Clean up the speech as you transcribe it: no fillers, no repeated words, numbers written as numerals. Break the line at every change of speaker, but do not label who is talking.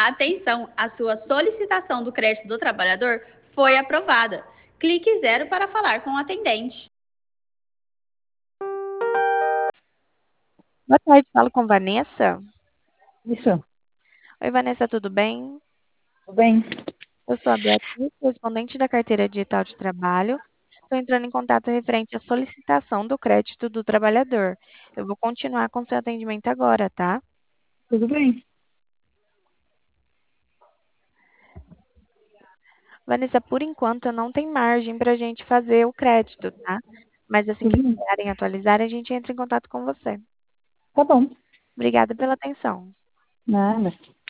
Atenção, a sua solicitação do crédito do trabalhador foi aprovada. Clique zero para falar com o atendente.
Boa tarde, falo com Vanessa.
Isso,
Oi, Vanessa, tudo bem?
tudo bem?
Eu sou a Beatriz, correspondente da carteira digital de trabalho. Estou entrando em contato referente à solicitação do crédito do trabalhador. Eu vou continuar com seu atendimento agora, tá?
Tudo bem?
Vanessa, por enquanto não tem margem para a gente fazer o crédito, tá? Mas assim que
Tudo bem.
liberarem e atualizarem, a gente entra em contato com você.
Tá bom.
Obrigada pela atenção.
Nada.